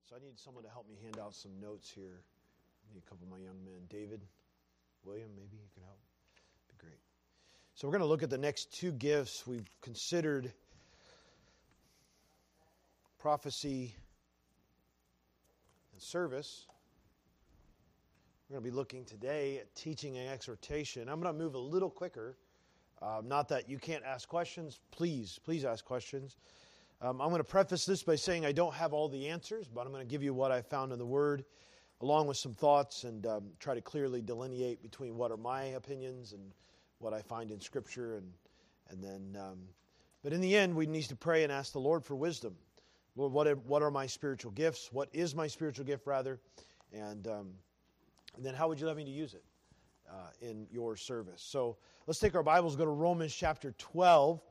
So I need someone to help me hand out some notes here. I need a couple of my young men. David, William, maybe you can help. Be great. So we're going to look at the next two gifts. We've considered prophecy and service. We're going to be looking today at teaching and exhortation. I'm going to move a little quicker. Not that you can't ask questions. Please ask questions. I'm going to preface this by saying I don't have all the answers, but I'm going to give you what I found in the Word, along with some thoughts, and try to clearly delineate between what are my opinions and what I find in Scripture. And then, but in the end, we need to pray and ask the Lord for wisdom. Lord, what are my spiritual gifts? What is my spiritual gift, rather? And then how would you like me to use it in your service? So let's take our Bibles, go to Romans chapter 12.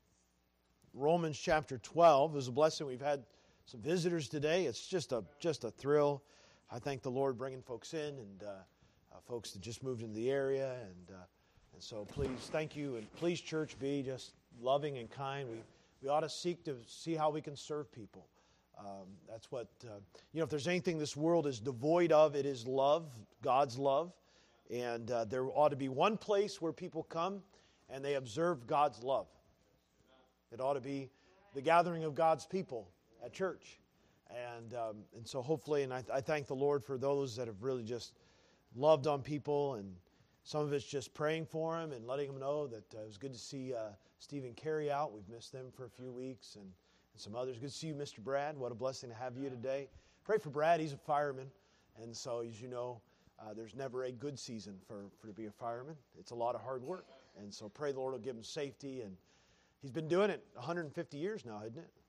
Romans chapter 12. It was a blessing. We've had some visitors today. It's just a thrill. I thank the Lord bringing folks in and folks that just moved into the area. And so please, thank you. And please, church, be just loving and kind. We ought to seek to see how we can serve people. That's what, if there's anything this world is devoid of, it is love, God's love. And there ought to be one place where people come and they observe God's love. It ought to be the gathering of God's people at church. And so hopefully, and I thank the Lord for those that have really just loved on people, and some of it's just praying for them and letting them know that it was good to see Steve and Carrie out. We've missed them for a few weeks, and some others. Good to see you, Mr. Brad. What a blessing to have you today. Pray for Brad. He's a fireman, and so as you know, there's never a good season for to be a fireman. It's a lot of hard work, and so pray the Lord will give him safety. And he's been doing it 150 years now, isn't it?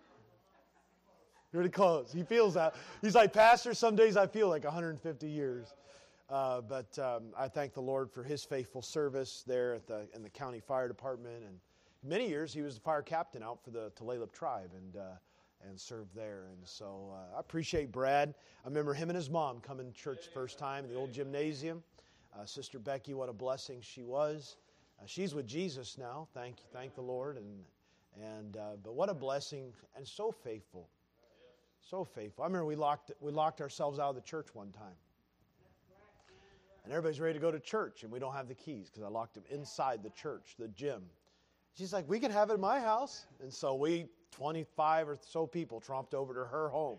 Pretty close. He feels that. He's like, Pastor, some days I feel like 150 years. But I thank the Lord for his faithful service there in the county fire department. And many years he was the fire captain out for the Tulalip tribe and served there. And so I appreciate Brad. I remember him and his mom coming to church the first time in the old gymnasium. Sister Becky, what a blessing she was. She's with Jesus now. Thank the Lord. But what a blessing, and so faithful. So faithful. I remember we locked ourselves out of the church one time. And everybody's ready to go to church, and we don't have the keys because I locked them inside the church, the gym. She's like, we can have it in my house. And so we, 25 or so people, tromped over to her home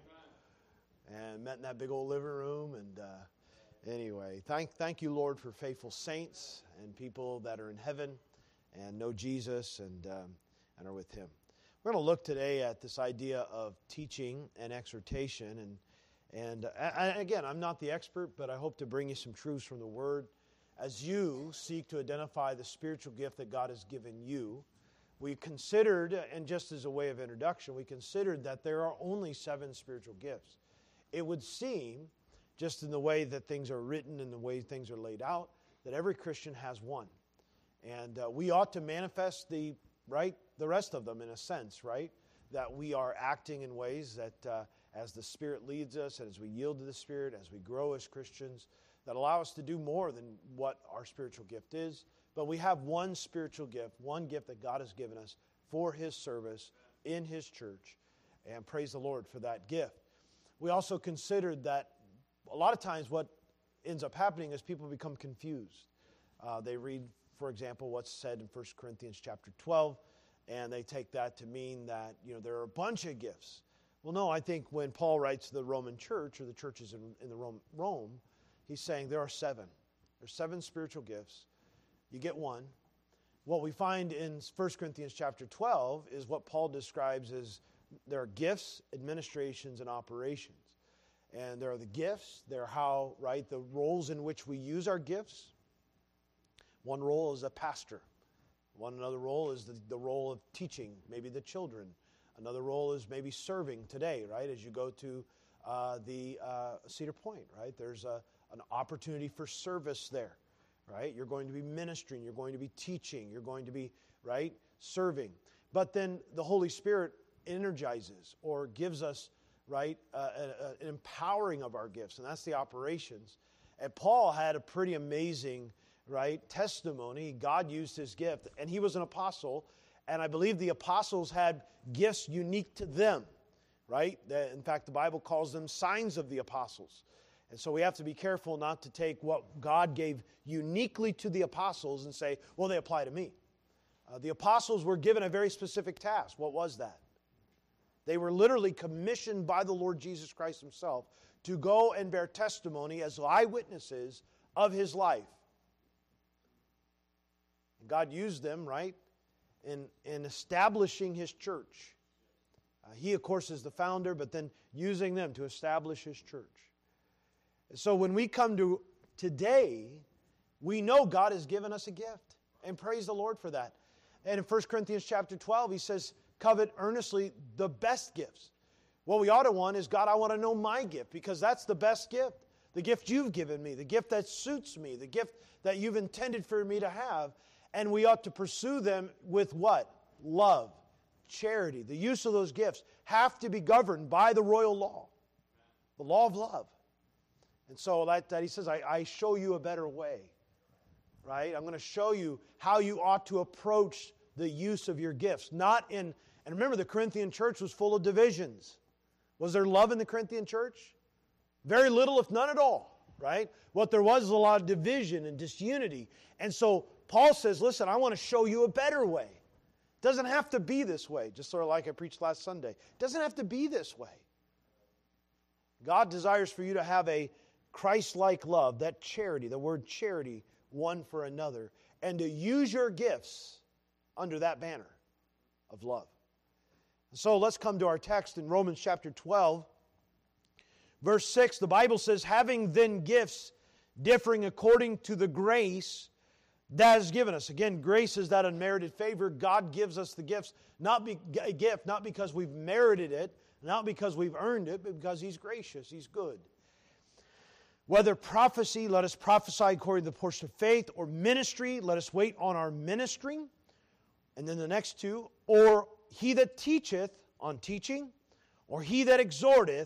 and met in that big old living room. And anyway, thank you, Lord, for faithful saints and people that are in heaven and know Jesus and are with Him. We're going to look today at this idea of teaching and exhortation. And again, I'm not the expert, but I hope to bring you some truths from the Word. As you seek to identify the spiritual gift that God has given you, we considered, and just as a way of introduction, we considered that there are only 7 spiritual gifts. It would seem, just in the way that things are written and the way things are laid out, that every Christian has one. And we ought to manifest the rest of them in a sense, right? That we are acting in ways that as the Spirit leads us, and as we yield to the Spirit, as we grow as Christians, that allow us to do more than what our spiritual gift is. But we have one spiritual gift, one gift that God has given us for His service in His church. And praise the Lord for that gift. We also considered that a lot of times what ends up happening is people become confused. They read, for example, what's said in 1 Corinthians chapter 12, and they take that to mean that, there are a bunch of gifts. Well, no, I think when Paul writes to the Roman church, or the churches in the Rome, he's saying there are 7. There's 7 spiritual gifts. You get one. What we find in 1 Corinthians chapter 12 is what Paul describes as there are gifts, administrations, and operations. And there are the gifts. There are the roles in which we use our gifts. One role is a pastor. Another role is the role of teaching, maybe the children. Another role is maybe serving today, right? As you go to the Cedar Point, right? There's an opportunity for service there, right? You're going to be ministering. You're going to be teaching. You're going to be, serving. But then the Holy Spirit energizes or gives us, an empowering of our gifts, and that's the operations. And Paul had a pretty amazing, testimony. God used his gift, and he was an apostle, and I believe the apostles had gifts unique to them, right? In fact, the Bible calls them signs of the apostles. And so we have to be careful not to take what God gave uniquely to the apostles and say, well, they apply to me. The apostles were given a very specific task. What was that? They were literally commissioned by the Lord Jesus Christ Himself to go and bear testimony as eyewitnesses of His life. God used them, right, in establishing His church. He, of course, is the founder, but then using them to establish His church. So when we come to today, we know God has given us a gift. And praise the Lord for that. And in 1 Corinthians chapter 12, he says, covet earnestly the best gifts. What we ought to want is, God, I want to know my gift, because that's the best gift. The gift you've given me, the gift that suits me, the gift that you've intended for me to have. And we ought to pursue them with what? Love, charity. The use of those gifts have to be governed by the royal law, the law of love. And so that he says, I show you a better way, right? I'm going to show you how you ought to approach the use of your gifts. And remember, the Corinthian church was full of divisions. Was there love in the Corinthian church? Very little, if none at all, right? What there was a lot of division and disunity. And so Paul says, listen, I want to show you a better way. It doesn't have to be this way, just sort of like I preached last Sunday. It doesn't have to be this way. God desires for you to have a Christ-like love, that charity, the word charity, one for another, and to use your gifts under that banner of love. So let's come to our text in Romans chapter 12, verse 6. The Bible says, having then gifts differing according to the grace that is given us. Again, grace is that unmerited favor. God gives us the gifts, not because we've merited it, not because we've earned it, but because He's gracious, He's good. Whether prophecy, let us prophesy according to the portion of faith, or ministry, let us wait on our ministering. And then the next two, or he that teacheth, on teaching, or he that exhorteth,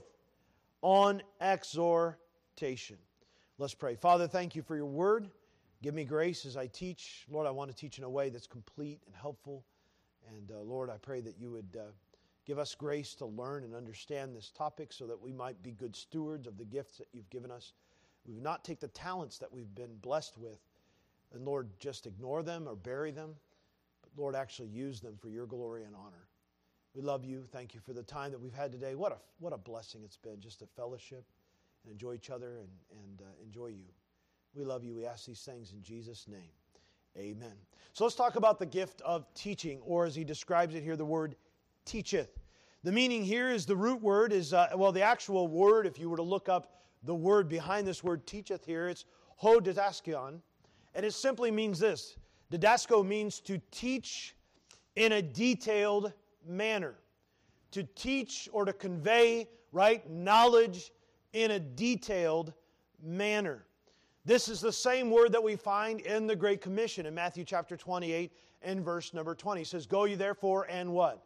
on exhortation. Let's pray. Father, thank you for your word. Give me grace as I teach. Lord, I want to teach in a way that's complete and helpful. And Lord, I pray that you would give us grace to learn and understand this topic so that we might be good stewards of the gifts that you've given us. We would not take the talents that we've been blessed with and, Lord, just ignore them or bury them, but, Lord, actually use them for your glory and honor. We love you. Thank you for the time that we've had today. What a blessing it's been just to fellowship and enjoy each other and enjoy you. We love you. We ask these things in Jesus' name. Amen. So let's talk about the gift of teaching, or as he describes it here, the word teacheth. The meaning here is the root word is, the actual word, if you were to look up the word behind this word teacheth here, it's ho didaskion, and it simply means this. Didasko means to teach in a detailed manner. To teach or to convey, right, knowledge in a detailed manner. This is the same word that we find in the Great Commission in Matthew chapter 28 and verse number 20. It says, go ye therefore and what?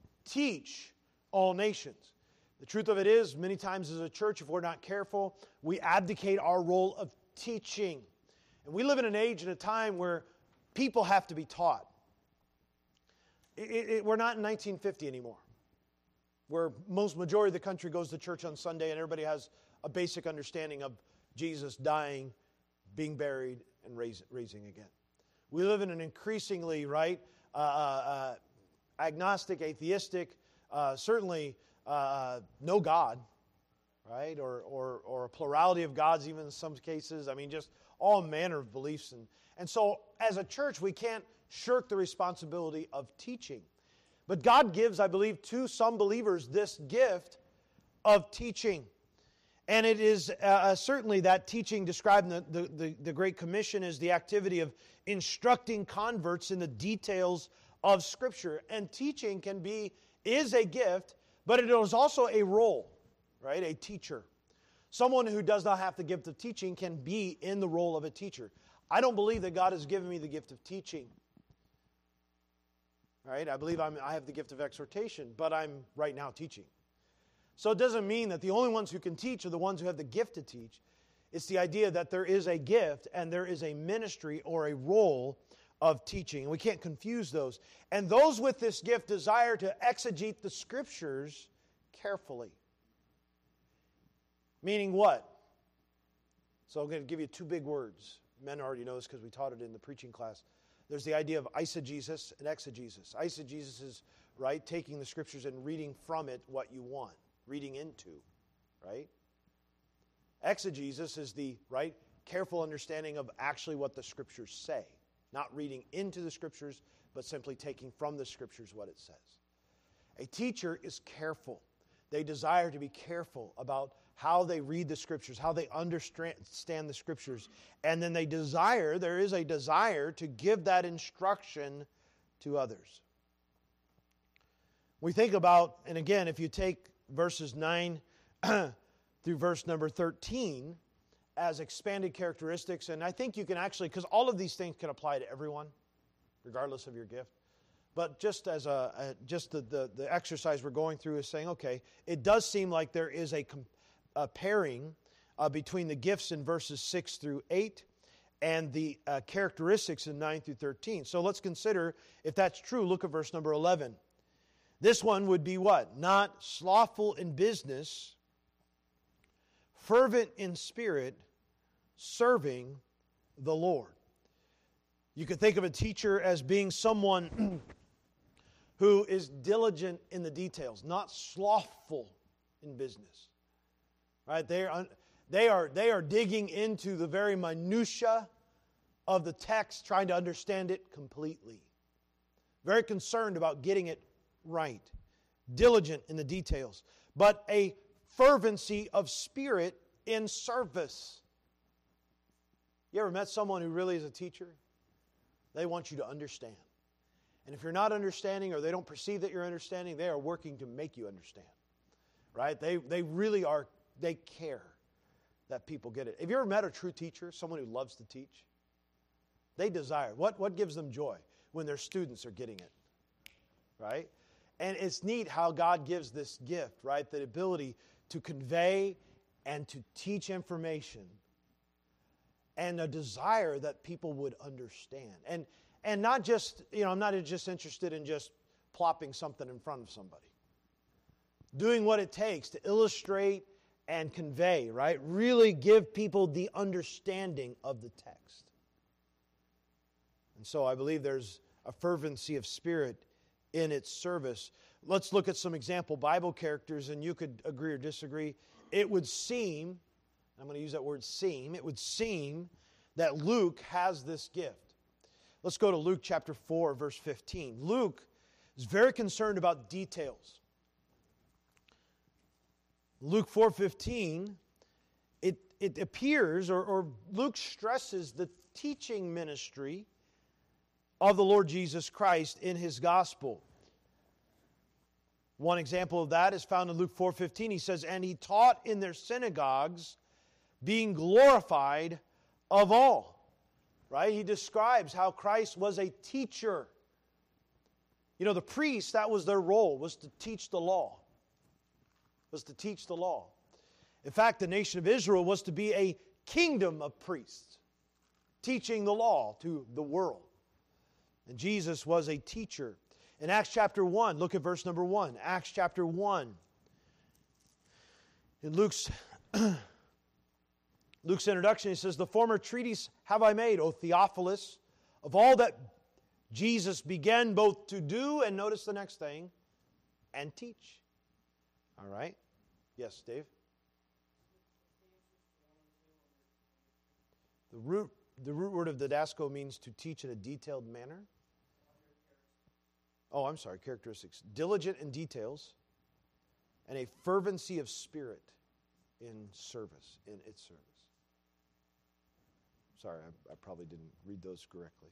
Teach all nations. The truth of it is, many times as a church, if we're not careful, we abdicate our role of teaching. And we live in an age and a time where people have to be taught. We're not in 1950 anymore, where majority of the country goes to church on Sunday and everybody has a basic understanding of Jesus dying, being buried, and raising again. We live in an increasingly, right, agnostic, atheistic, certainly no God, right, or a plurality of gods even in some cases. I mean, just all manner of beliefs. And so as a church, we can't shirk the responsibility of teaching. But God gives, I believe, to some believers this gift of teaching. And it is certainly that teaching described in the Great Commission is the activity of instructing converts in the details of Scripture. And teaching is a gift, but it is also a role, right? A teacher. Someone who does not have the gift of teaching can be in the role of a teacher. I don't believe that God has given me the gift of teaching. Right? I believe I have the gift of exhortation, but I'm right now teaching. So it doesn't mean that the only ones who can teach are the ones who have the gift to teach. It's the idea that there is a gift and there is a ministry or a role of teaching. And we can't confuse those. And those with this gift desire to exegete the Scriptures carefully. Meaning what? So I'm going to give you two big words. Men already know this because we taught it in the preaching class. There's the idea of eisegesis and exegesis. Eisegesis is, right, taking the Scriptures and reading from it what you want, reading into, right? Exegesis is the, right, careful understanding of actually what the Scriptures say. Not reading into the Scriptures, but simply taking from the Scriptures what it says. A teacher is careful. They desire to be careful about how they read the Scriptures, how they understand the Scriptures. And then there is a desire to give that instruction to others. We think about, and again, if you take verses 9 through verse number 13 as expanded characteristics, and I think you can actually, because all of these things can apply to everyone, regardless of your gift. But just as the exercise we're going through is saying, okay, it does seem like there is a pairing between the gifts in verses 6 through 8 and the characteristics in 9 through 13. So let's consider, if that's true, look at verse number 11. This one would be what? Not slothful in business, fervent in spirit, serving the Lord. You could think of a teacher as being someone who is diligent in the details, not slothful in business. Right? They are digging into the very minutia of the text, trying to understand it completely. Very concerned about getting it right. Diligent in the details. But a fervency of spirit in service. You ever met someone who really is a teacher? They want you to understand. And if you're not understanding or they don't perceive that you're understanding, they are working to make you understand. Right? They really are, they care that people get it. Have you ever met a true teacher, someone who loves to teach? They desire. What gives them joy? When their students are getting it. Right? And it's neat how God gives this gift, right? The ability to convey and to teach information and a desire that people would understand. And not just, I'm not just interested in just plopping something in front of somebody. Doing what it takes to illustrate and convey, right? Really give people the understanding of the text. And so I believe there's a fervency of spirit in its service. Let's look at some example Bible characters, and you could agree or disagree. It would seem, I'm going to use that word seem, it would seem that Luke has this gift. Let's go to Luke chapter 4, verse 15. Luke is very concerned about details. Luke 4:15, it appears, or Luke stresses the teaching ministry of the Lord Jesus Christ in His gospel. One example of that is found in Luke 4:15. He says, "And He taught in their synagogues, being glorified of all." Right? He describes how Christ was a teacher. The priests, that was their role, was to teach the law. Was to teach the law. In fact, the nation of Israel was to be a kingdom of priests, teaching the law to the world. And Jesus was a teacher. In Acts chapter 1, look at verse number 1. Acts chapter 1. In Luke's introduction, he says, "The former treatise have I made, O Theophilus, of all that Jesus began both to do," and notice the next thing, "and teach." All right? Yes, Dave? The root word of didasco means to teach in a detailed manner. Oh, I'm sorry, characteristics. Diligent in details and a fervency of spirit in service, in its service. Sorry, I probably didn't read those correctly.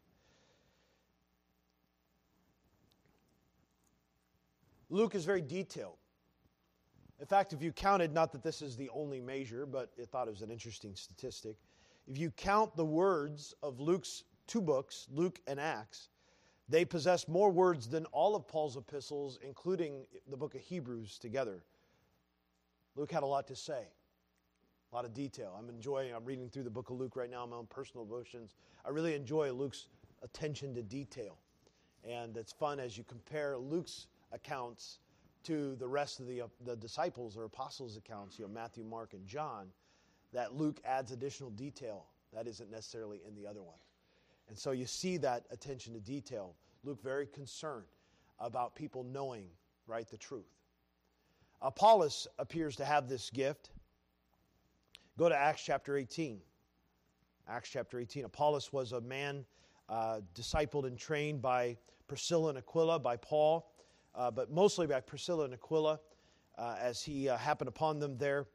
Luke is very detailed. In fact, if you counted, not that this is the only measure, but I thought it was an interesting statistic. If you count the words of Luke's two books, Luke and Acts, they possess more words than all of Paul's epistles, including the book of Hebrews together. Luke had a lot to say, a lot of detail. I'm reading through the book of Luke right now, my own personal devotions. I really enjoy Luke's attention to detail. And it's fun as you compare Luke's accounts to the rest of the disciples or apostles' accounts, Matthew, Mark, and John, that Luke adds additional detail that isn't necessarily in the other one. And so you see that attention to detail. Luke very concerned about people knowing, right, the truth. Apollos appears to have this gift. Go to Acts chapter 18. Acts chapter 18. Apollos was a man discipled and trained by Priscilla and Aquila, by Paul, but mostly by Priscilla and Aquila, as he happened upon them there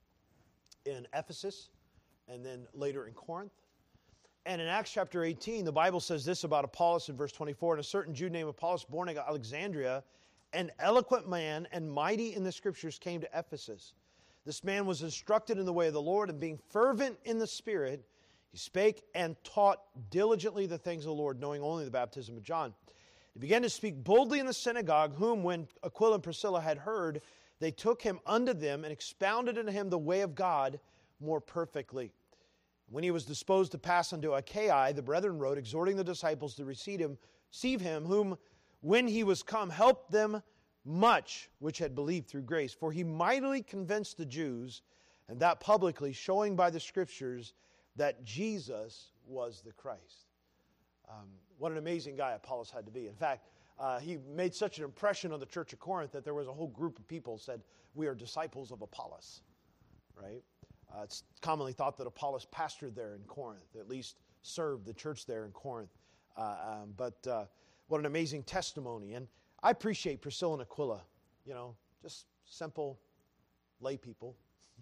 in Ephesus and then later in Corinth. And in Acts chapter 18, the Bible says this about Apollos in verse 24, "And a certain Jew named Apollos, born at Alexandria, an eloquent man and mighty in the Scriptures, came to Ephesus. This man was instructed in the way of the Lord, and being fervent in the Spirit, he spake and taught diligently the things of the Lord, knowing only the baptism of John. He began to speak boldly in the synagogue, whom, when Aquila and Priscilla had heard, they took him unto them and expounded unto him the way of God more perfectly. When he was disposed to pass unto Achaia, the brethren wrote, exhorting the disciples to receive him, whom, when he was come, helped them much which had believed through grace. For he mightily convinced the Jews, and that publicly, showing by the Scriptures that Jesus was the Christ." What an amazing guy Apollos had to be. In fact, he made such an impression on the church of Corinth that there was a whole group of people who said, "We are disciples of Apollos," right? It's commonly thought that Apollos pastored there in Corinth, at least served the church there in Corinth. But what an amazing testimony. And I appreciate Priscilla and Aquila, just simple lay people.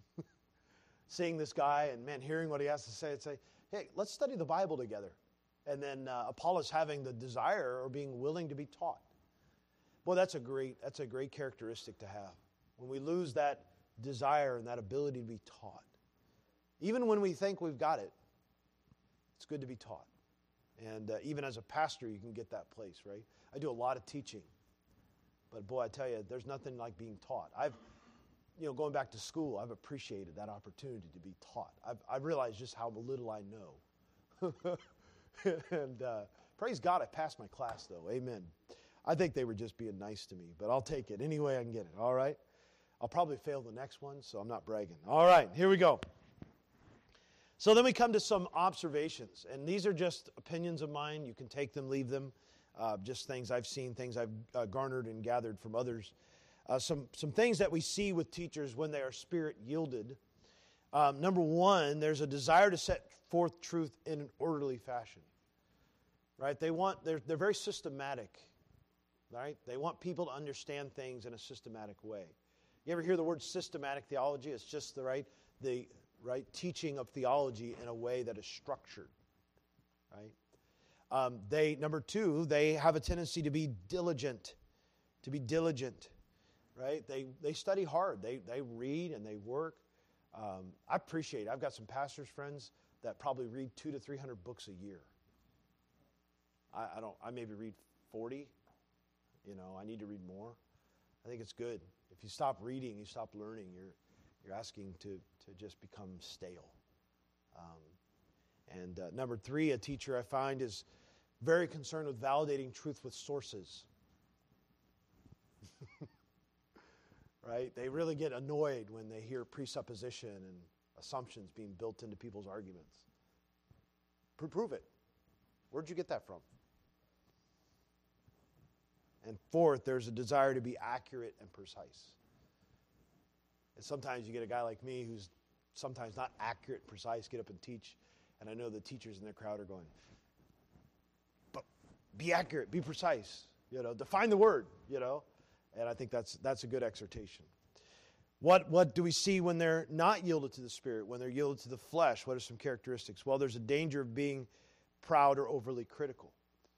Seeing this guy and, man, hearing what he has to say and say, hey, let's study the Bible together. And then Apollos having the desire or being willing to be taught. Boy, that's a great characteristic to have. When we lose that desire and that ability to be taught. Even when we think we've got it, it's good to be taught. And even as a pastor, you can get that place, right? I do a lot of teaching. But boy, I tell you, there's nothing like being taught. Going back to school, I've appreciated that opportunity to be taught. I've realized just how little I know. And praise God, I passed my class, though. Amen. I think they were just being nice to me, but I'll take it any way I can get it, all right? I'll probably fail the next one, so I'm not bragging. All right, here we go. So then we come to some observations, and these are just opinions of mine. You can take them, leave them, just things I've seen, things I've garnered and gathered from others. Some things that we see with teachers when they are spirit-yielded. Number one, there's a desire to set forth truth in an orderly fashion. Right? They're very systematic. Right? They want people to understand things in a systematic way. You ever hear the word systematic theology? It's just the right teaching of theology in a way that is structured. Right? Number two, they have a tendency to be diligent. Right? They study hard. They read and they work. I appreciate it. I've got some pastors' friends that probably read 200 to 300 books a year. I maybe read 40. I need to read more. I think it's good. If you stop reading, you stop learning, you're asking to just become stale. And number three, a teacher I find is very concerned with validating truth with sources. Right? They really get annoyed when they hear presupposition and assumptions being built into people's arguments. Prove it. Where'd you get that from? And fourth, there's a desire to be accurate and precise. And sometimes you get a guy like me who's sometimes not accurate and precise, get up and teach, and I know the teachers in the crowd are going, but be accurate, be precise, define the word, and I think that's a good exhortation. What do we see when they're not yielded to the Spirit, when they're yielded to the flesh? What are some characteristics? Well, there's a danger of being proud or overly critical.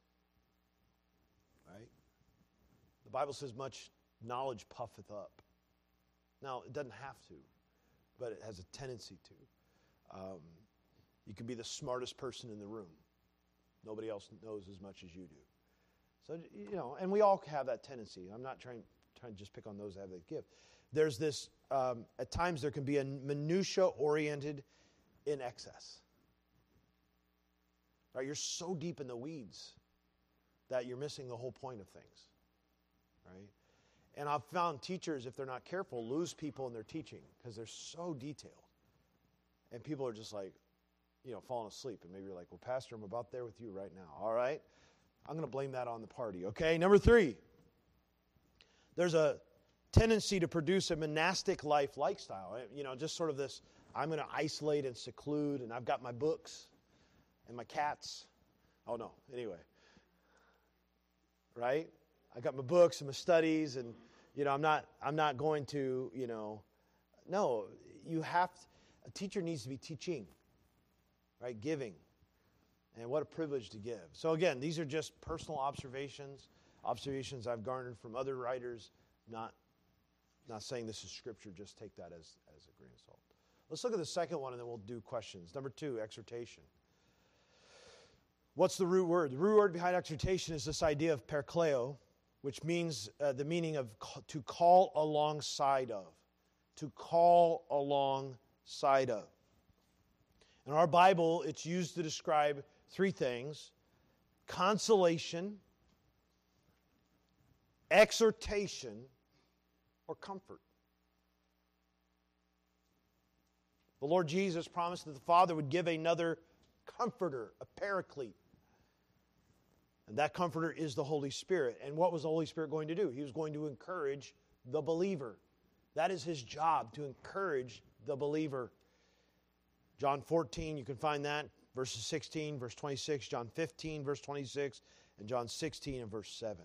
Right? The Bible says much knowledge puffeth up. Now, it doesn't have to, but it has a tendency to. You can be the smartest person in the room. Nobody else knows as much as you do. So, and we all have that tendency. I'm not trying to just pick on those that have that gift. There's this, at times there can be a minutia-oriented in excess. Right? You're so deep in the weeds that you're missing the whole point of things. Right? And I've found teachers, if they're not careful, lose people in their teaching because they're so detailed. And people are just like, falling asleep. And maybe you're like, well, Pastor, I'm about there with you right now. All right? I'm going to blame that on the party, okay? Number 3, there's a tendency to produce a monastic lifestyle. Just sort of this, I'm going to isolate and seclude, and I've got my books and my cats. Oh, no. Anyway. Right? I got my books and my studies, and, I'm not going to, no, a teacher needs to be teaching, right? Giving. And what a privilege to give. So again, these are just personal observations I've garnered from other writers, not saying this is Scripture, just take that as a grain of salt. Let's look at the second one, and then we'll do questions. Number 2, exhortation. What's the root word? The root word behind exhortation is this idea of perkleo, which means the meaning of to call alongside of. To call alongside of. In our Bible, it's used to describe 3 things: consolation, exhortation, or comfort. The Lord Jesus promised that the Father would give another comforter, a paraclete. And that comforter is the Holy Spirit. And what was the Holy Spirit going to do? He was going to encourage the believer. That is His job, to encourage the believer. John 14, you can find that, verses 16, verse 26, John 15, verse 26, and John 16 and verse 7.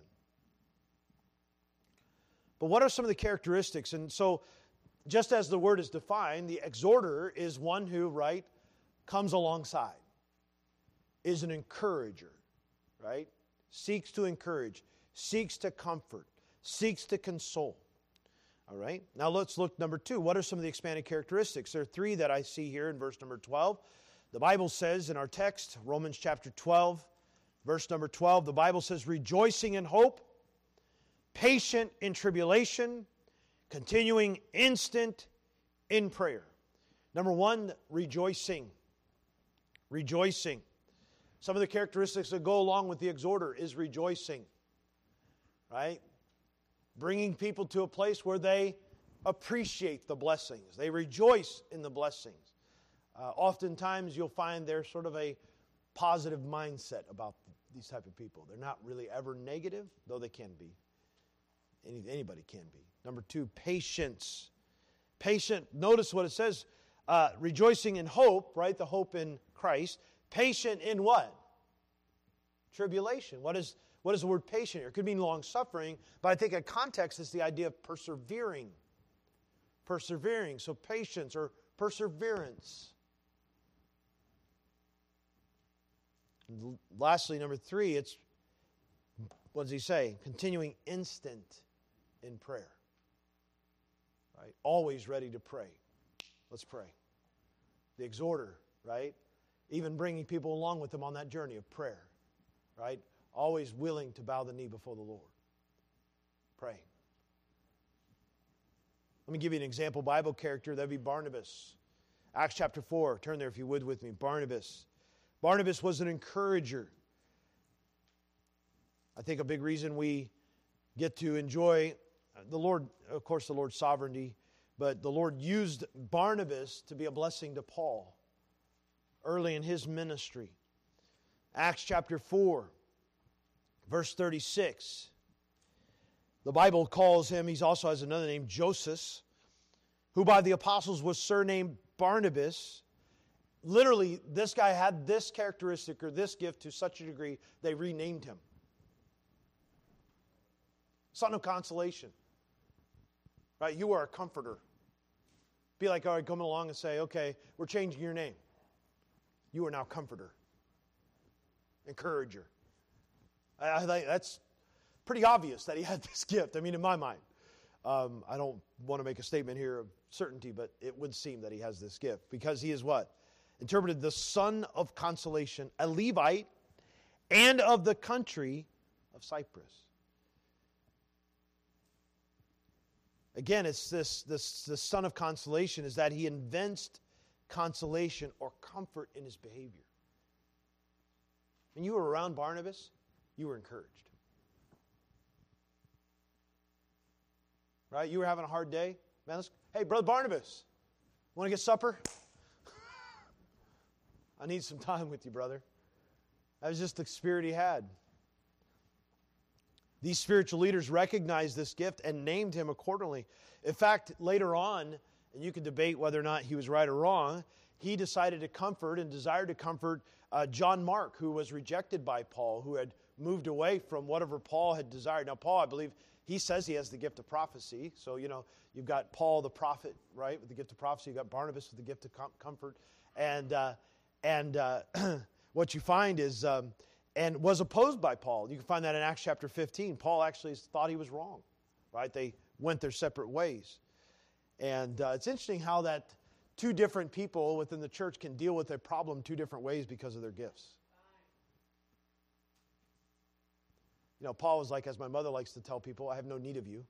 But what are some of the characteristics? And so, just as the word is defined, the exhorter is one who, right, comes alongside, is an encourager, right? Seeks to encourage, seeks to comfort, seeks to console. All right, now let's look number 2. What are some of the expanded characteristics? There are 3 that I see here in verse number 12. The Bible says in our text, Romans chapter 12, verse number 12, the Bible says, rejoicing in hope, patient in tribulation, continuing instant in prayer. Number 1, rejoicing. Rejoicing. Some of the characteristics that go along with the exhorter is rejoicing. Right? Bringing people to a place where they appreciate the blessings. They rejoice in the blessings. Oftentimes you'll find there's sort of a positive mindset about these type of people. They're not really ever negative, though they can be. Anybody can be. Number 2, patience. Patient, notice what it says, rejoicing in hope, right? The hope in Christ. Patient in what? Tribulation. What is the word patient here? It could mean long-suffering, but I think in context it's the idea of persevering. Persevering. So patience or perseverance. And lastly, number 3, it's, what does he say? Continuing instant in prayer. Right? Always ready to pray. Let's pray. The exhorter, right? Even bringing people along with him on that journey of prayer. Right? Always willing to bow the knee before the Lord. Pray. Let me give you an example Bible character. That would be Barnabas. Acts chapter 4. Turn there if you would with me. Barnabas. Barnabas was an encourager. I think a big reason we get to enjoy the Lord, of course, the Lord's sovereignty, but the Lord used Barnabas to be a blessing to Paul early in his ministry. Acts chapter 4, verse 36. The Bible calls him, he also has another name, Joseph, who by the apostles was surnamed Barnabas. Literally, this guy had this characteristic or this gift to such a degree, they renamed him. Son of consolation. Right? You are a comforter. Be like, all right, come along and say, okay, we're changing your name. You are now comforter. Encourager. I think that's pretty obvious that he had this gift. I mean, in my mind. I don't want to make a statement here of certainty, but it would seem that he has this gift. Because he is what? Interpreted the son of consolation, a Levite, and of the country of Cyprus. Again, it's this son of consolation is that he invents consolation or comfort in his behavior. When you were around Barnabas, you were encouraged. right? You were having a hard day. Man, hey, Brother Barnabas, want to get supper? I need some time with you, brother. That was just the spirit he had. These spiritual leaders recognized this gift and named him accordingly. In fact, later on, and you can debate whether or not he was right or wrong, he decided to comfort and desired to comfort John Mark, who was rejected by Paul, who had moved away from whatever Paul had desired. Now, Paul, I believe, he says he has the gift of prophecy. So, you've got Paul the prophet, right, with the gift of prophecy. You've got Barnabas with the gift of comfort. And what you find is, and was opposed by Paul. You can find that in Acts chapter 15. Paul actually thought he was wrong, right? They went their separate ways. And it's interesting how that two different people within the church can deal with a problem two different ways because of their gifts. Paul was like, as my mother likes to tell people, I have no need of you.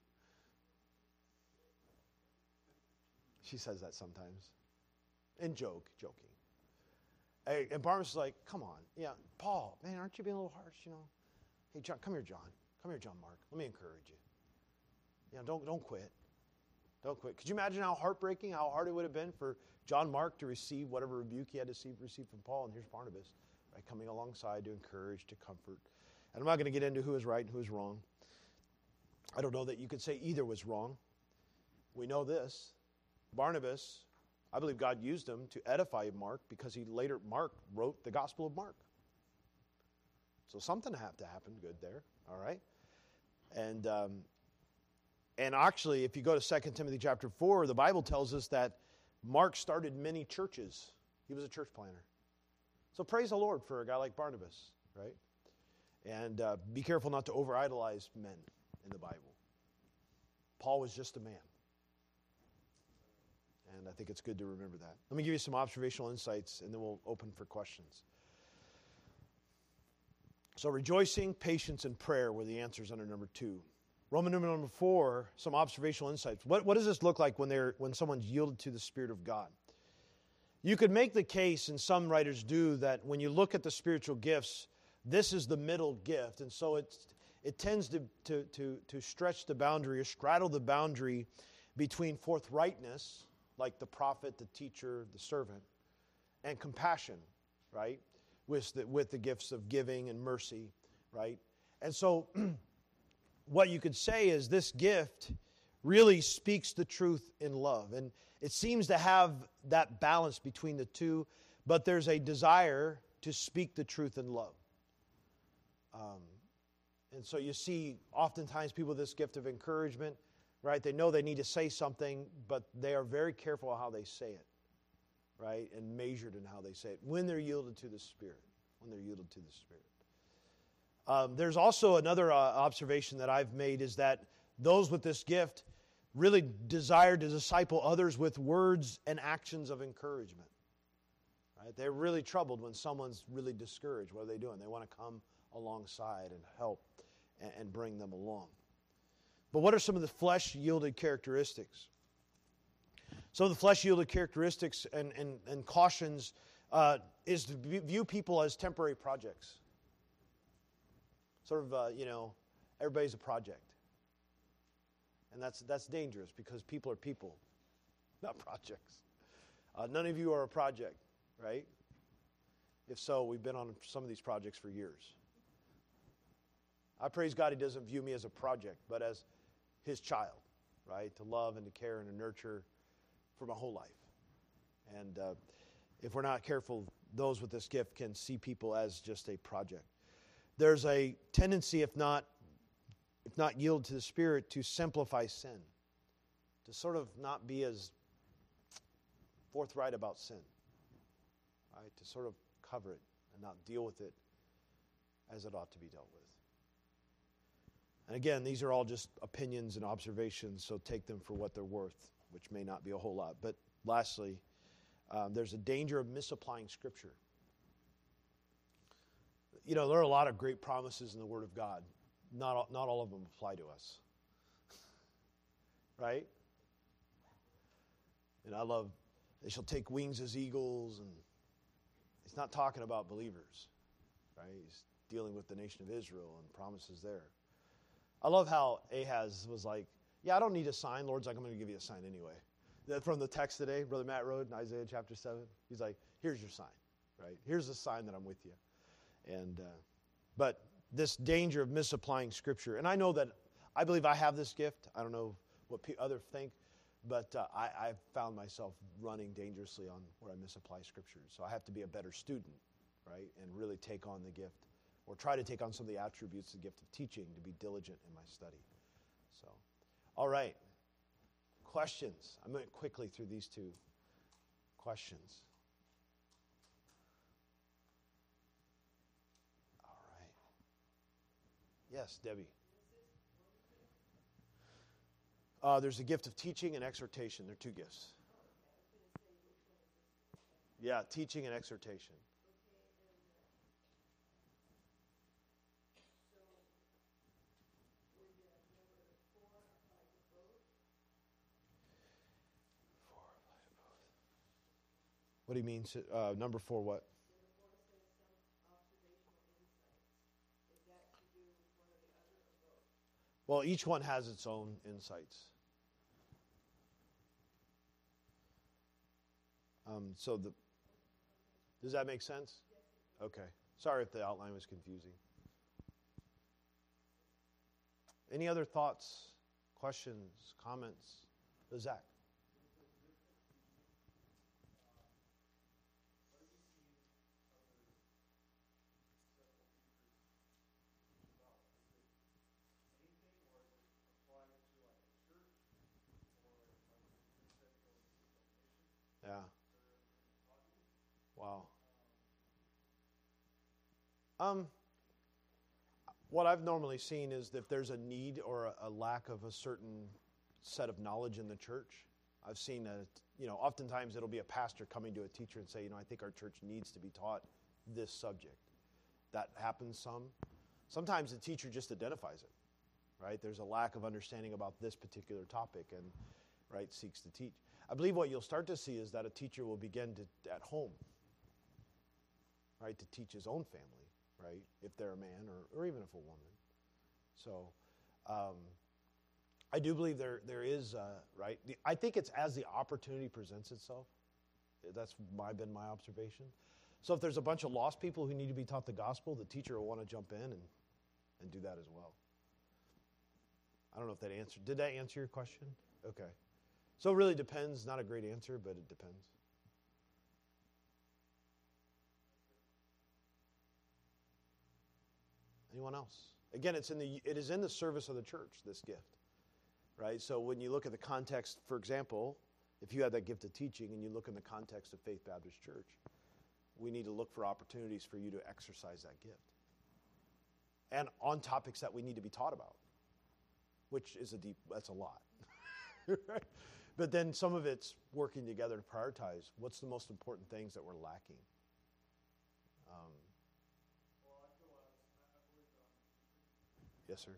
She says that sometimes. Joking. And Barnabas is like, come on. Yeah, Paul, man, aren't you being a little harsh, Hey, John, come here, John. Come here, John Mark. Let me encourage you. Don't quit. Don't quit. Could you imagine how heartbreaking, how hard it would have been for John Mark to receive whatever rebuke he had to receive from Paul? And here's Barnabas, right, coming alongside to encourage, to comfort. And I'm not going to get into who is right and who is wrong. I don't know that you could say either was wrong. We know this. Barnabas, I believe God used him to edify Mark because Mark wrote the Gospel of Mark. So something had to happen good there, all right? And actually, if you go to 2 Timothy chapter 4, the Bible tells us that Mark started many churches. He was a church planner. So praise the Lord for a guy like Barnabas, right? And be careful not to over-idolize men in the Bible. Paul was just a man. And I think it's good to remember that. Let me give you some observational insights, and then we'll open for questions. So rejoicing, patience, and prayer were the answers under number 2. Roman numeral number 4, some observational insights. What does this look like when someone's yielded to the Spirit of God? You could make the case, and some writers do, that when you look at the spiritual gifts, this is the middle gift. And so it tends to stretch the boundary or straddle the boundary between forthrightness, like the prophet, the teacher, the servant, and compassion, right? With the gifts of giving and mercy, right? And so what you could say is this gift really speaks the truth in love. And it seems to have that balance between the two, but there's a desire to speak the truth in love. And so you see oftentimes people with this gift of encouragement, right? They know they need to say something, but they are very careful how they say it, right? And measured in how they say it when they're yielded to the Spirit. There's also another observation that I've made is that those with this gift really desire to disciple others with words and actions of encouragement. Right? They're really troubled when someone's really discouraged. What are they doing? They want to come alongside and help and bring them along. But what are some of the flesh-yielded characteristics? Some of the flesh-yielded characteristics and cautions is to view people as temporary projects. Sort of, everybody's a project. And that's dangerous because people are people, not projects. None of you are a project, right? If so, we've been on some of these projects for years. I praise God He doesn't view me as a project, but as His child, right? To love and to care and to nurture for my whole life. And if we're not careful, those with this gift can see people as just a project. There's a tendency, if not yield to the Spirit, to simplify sin, to sort of not be as forthright about sin, right? To sort of cover it and not deal with it as it ought to be dealt with. And again, these are all just opinions and observations, so take them for what they're worth, which may not be a whole lot. But lastly, there's a danger of misapplying Scripture. There are a lot of great promises in the Word of God. Not all of them apply to us. Right? And I love, they shall take wings as eagles, and he's not talking about believers. Right? He's dealing with the nation of Israel and promises there. I love how Ahaz was like, Yeah, I don't need a sign. Lord's like, I'm going to give you a sign anyway. From the text today, Brother Matt wrote in Isaiah chapter 7. He's like, here's your sign, right? Here's the sign that I'm with you. And but this danger of misapplying Scripture, and I know that I believe I have this gift. I don't know what others think, but I've found myself running dangerously on where I misapply Scripture. So I have to be a better student, right, and really take on the gift, or try to take on some of the attributes of the gift of teaching, to be diligent in my study. So, all right. Questions? I'm going quickly through these two questions. All right. Yes, Debbie. There's a gift of teaching and exhortation. They're two gifts. Yeah, teaching and exhortation. What do you mean? Number 4, what? Well, each one has its own insights. Does that make sense? Okay. Sorry if the outline was confusing. Any other thoughts, questions, comments? Zach? Yeah. Wow. What I've normally seen is that if there's a need or a lack of a certain set of knowledge in the church, I've seen that, oftentimes it'll be a pastor coming to a teacher and say, I think our church needs to be taught this subject. That happens some. Sometimes the teacher just identifies it, right? There's a lack of understanding about this particular topic and, right, seeks to teach. I believe what you'll start to see is that a teacher will begin to, at home, right, to teach his own family, right, if they're a man or even if a woman. So I do believe there is, right, I think it's as the opportunity presents itself. That's been my observation. So if there's a bunch of lost people who need to be taught the gospel, the teacher will want to jump in and do that as well. I don't know if that answered. Did that answer your question? Okay. So it really depends. Not a great answer, but it depends. Anyone else? Again, it is in the service of the church, this gift, right? So when you look at the context, for example, if you have that gift of teaching and you look in the context of Faith Baptist Church, we need to look for opportunities for you to exercise that gift. And on topics that we need to be taught about, which is that's a lot. Right? But then some of it's working together to prioritize what's the most important things that we're lacking. Yes, sir.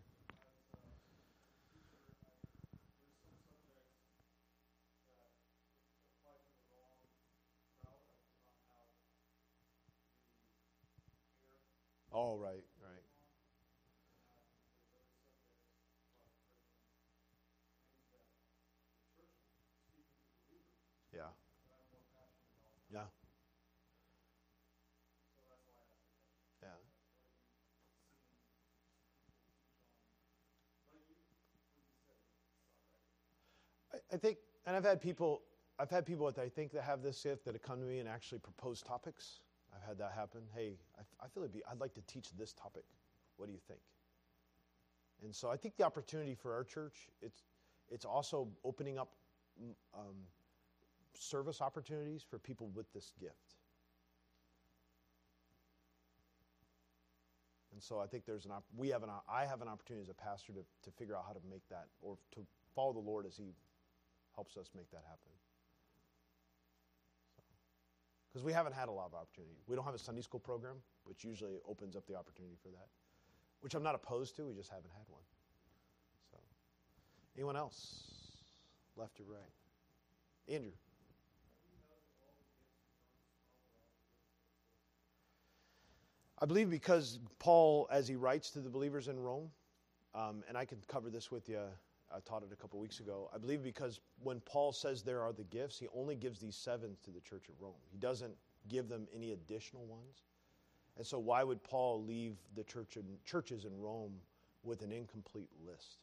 Oh, right. Yeah. Yeah. Yeah. I think, and I've had people that I think that have this gift that have come to me and actually propose topics. I've had that happen. Hey, I feel I'd like to teach this topic. What do you think? And so I think the opportunity for our church, it's also opening up service opportunities for people with this gift. And so I think I have an opportunity as a pastor to figure out how to make that, or to follow the Lord as He helps us make that happen. Because we haven't had a lot of opportunity. We don't have a Sunday school program, which usually opens up the opportunity for that, which I'm not opposed to. We just haven't had one. So, anyone else? Left or right? Andrew. I believe because Paul, as he writes to the believers in Rome, and I can cover this with you I taught it a couple weeks ago. I believe because when Paul says there are the gifts, he only gives these 7 to the church of Rome. He doesn't give them any additional ones. And so why would Paul leave the churches in Rome with an incomplete list?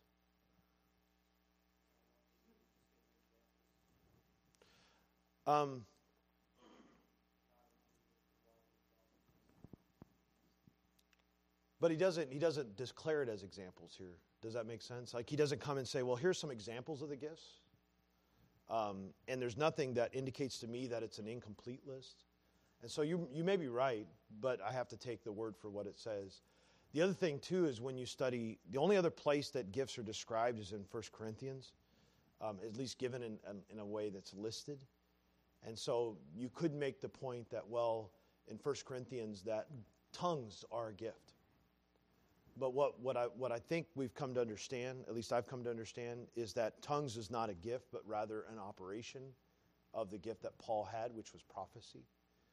But he doesn't declare it as examples here. Does that make sense? Like he doesn't come and say, well, here's some examples of the gifts. And there's nothing that indicates to me that it's an incomplete list. And so you may be right, but I have to take the word for what it says. The other thing, too, is when you study, the only other place that gifts are described is in 1 Corinthians, at least given in a way that's listed. And so you could make the point that, well, in 1 Corinthians, that tongues are a gift. But what I think we've come to understand, at least I've come to understand, is that tongues is not a gift, but rather an operation of the gift that Paul had, which was prophecy.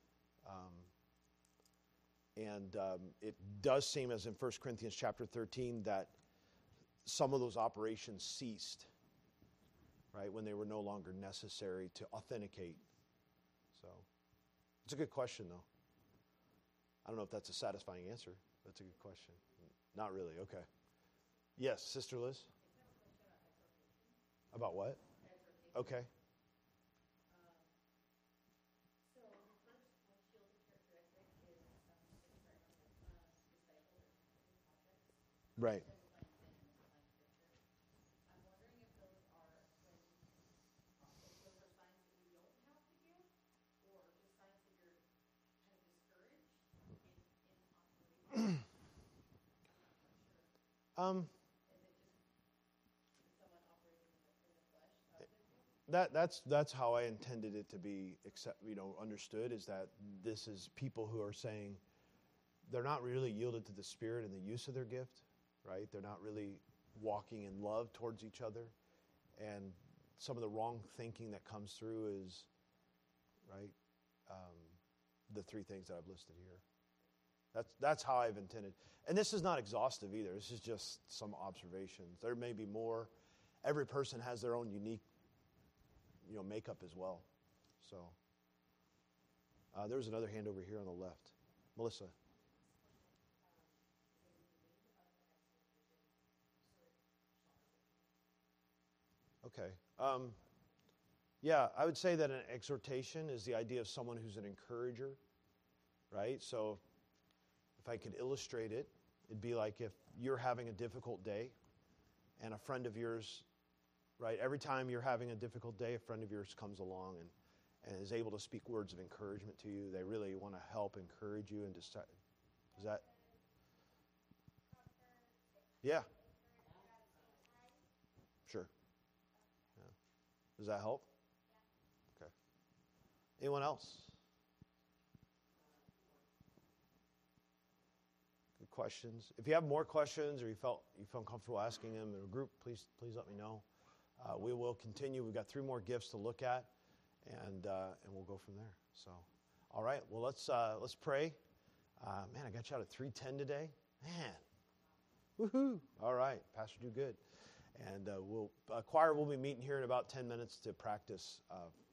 It does seem, as in 1 Corinthians chapter 13, that some of those operations ceased, right, when they were no longer necessary to authenticate. So it's a good question, though. I don't know if that's a satisfying answer. That's a good question. Not really, okay. Yes, Sister Liz? About what? Okay. Right. That's how I intended it to be understood, is that this is people who are saying they're not really yielded to the Spirit in the use of their gift, right? They're not really walking in love towards each other. And some of the wrong thinking that comes through is, right, the 3 things that I've listed here. That's how I've intended. And this is not exhaustive either. This is just some observations. There may be more. Every person has their own unique, makeup as well. So there's another hand over here on the left. Melissa. Okay. Yeah, I would say that an exhortation is the idea of someone who's an encourager, right? So if I could illustrate it, it'd be like if you're having a difficult day and a friend of yours, right, every time you're having a difficult day, a friend of yours comes along and is able to speak words of encouragement to you. They really want to help encourage you and decide. Is that? Yeah. Sure. Yeah. Does that help? Okay. Anyone else? Good questions. If you have more questions or you feel comfortable asking them in a group, please let me know. We will continue. We've got 3 more gifts to look at, and we'll go from there. So, all right. Well, let's pray. Man, I got you out at 3:10 today. Man, woohoo! All right, Pastor, do good. And choir will be meeting here in about 10 minutes to practice